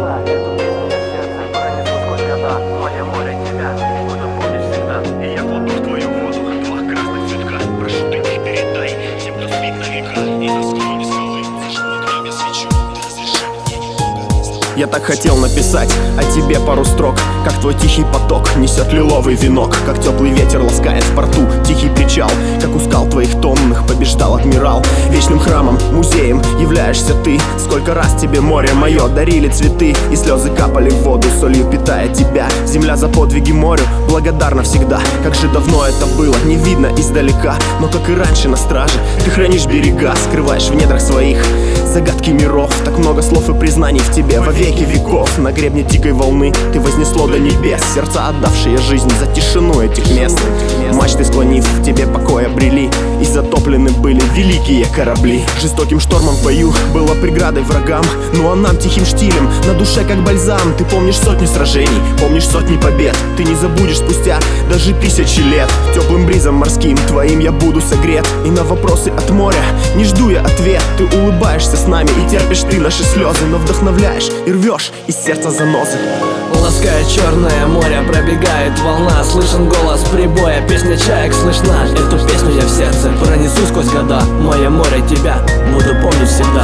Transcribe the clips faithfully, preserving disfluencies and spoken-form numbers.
года. Эту песню я в сердце пронесу сквозь года. Мое море тебя буду помнить всегда. И я кладу в твою воду два красных цветка. Прошу, ты их передай тем, кто спит на века. И на склоне скалы зажгу огнем я свечу. Ты разреши мне немного с тобой. Я так хотел написать о тебе пару строк, как твой тихий поток несет лиловый венок, как теплый ветер ласкает в порту тихий причал, как у скал твоих томных побеждал адмирал. Вечным храмом, музеем являешься ты. Сколько раз тебе море мое дарили цветы, и слезы капали в воду, солью питая тебя. Земля за подвиги морю благодарна всегда. Как же давно это было, не видно издалека, но как и раньше на страже ты хранишь берега, скрываешь в недрах своих загадки миров. Так много слов и признаний в тебе во веки веков. На гребне дикой волны ты вознесло до небес сердца, отдавшие жизнь за тишину этих мест. Мачты склонив, в тебе покой обрели, и затоплены были великие корабли. Жестоким штормом в бою было преградой врагам, ну а нам тихим штилем на душе как бальзам. Ты помнишь сотни сражений, помнишь сотни побед. Ты не забудешь спустя даже тысячи лет. Теплым бризом морским твоим я буду согрет, и на вопросы от моря не жду я ответ. Ты улыбаешься с нами и терпишь ты наши слезы, но вдохновляешь и рвешь из сердца занозы. Ласкает черное море, пробегает волна, слышен голос прибоя, песня чаек слышна. Эту песню я в сердце пронесу сквозь года. Мое море тебя буду помнить всегда.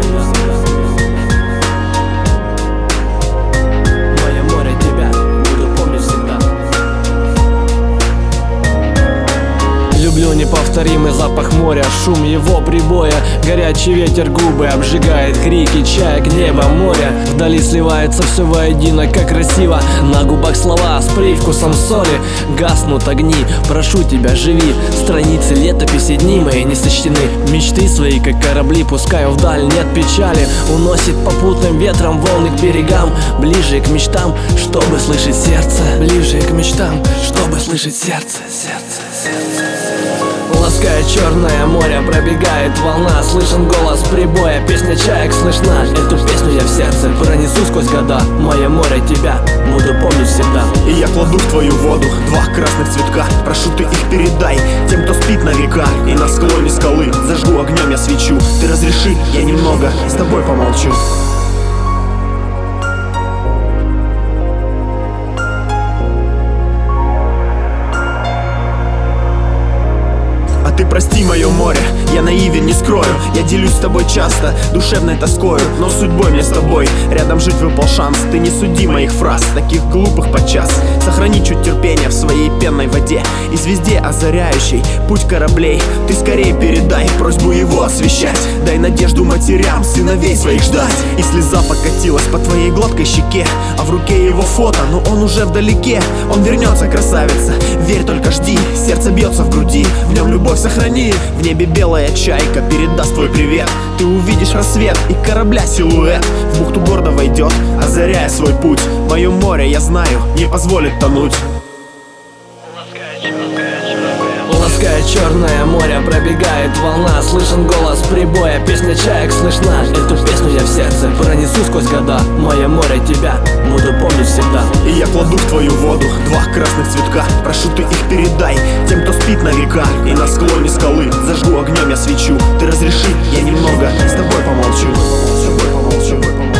Мое море тебя буду помнить всегда. Люблю неповторимый запах моря, шум его прибоя, горячий ветер губы обжигает, крики чаек, небо, море. Вдали сливается все воедино, как красиво. На губах слова с привкусом соли. Гаснут огни, прошу тебя, живи. Страницы летописи, дни мои не сочтены. Мечты свои, как корабли, пускаю вдаль, нет печали. Уносит попутным ветром волны к берегам. Ближе к мечтам, чтобы слышать сердце. Ближе к мечтам, чтобы слышать сердце, сердце, сердце. Ласкает черное море, пробегает волна, слышен голос прибоя, песня чаек слышна. Эту песню я в сердце пронесу сквозь года. Мое море тебя буду помнить всегда. И я кладу в твою воду два красных цветка. Прошу, ты их передай тем, кто спит на века. И на склоне скалы зажгу огнем я свечу. Ты разреши, я немного с тобой помолчу. Ты прости мое море, я наивен, не скрою. Я делюсь с тобой часто, душевной тоскою, но судьбой мне с тобой рядом жить выпал шанс. Ты не суди моих фраз, таких глупых подчас. Сохрани чуть терпения в своей пенной воде, и звезде, озаряющей путь кораблей, ты скорее передай просьбу его освещать. Дай надежду матерям сыновей своих ждать. И слеза покатилась по твоей гладкой щеке, а в руке его фото, но он уже вдалеке. Он вернется, красавица, верь, только жди. Сердце бьется в груди, в нем любовь сохрани. В небе белая чайка передаст твой привет. Ты увидишь рассвет и корабля силуэт. В бухту гордо войдет, озаряя свой путь. Мое море, я знаю, не позволит тонуть. Ласкает черное море, пробегает волна, слышен голос прибоя, песня чаек слышна. Эту песню я в сердце пронесу сквозь года. Мое море тебя буду помнить всегда. И я кладу в твою воду два красных цветка. Прошу, ты их передай тем, кто спит на века. И на склоне скалы зажгу огнем я свечу. Ты разреши, я немного с тобой помолчу. С тобой помолчу.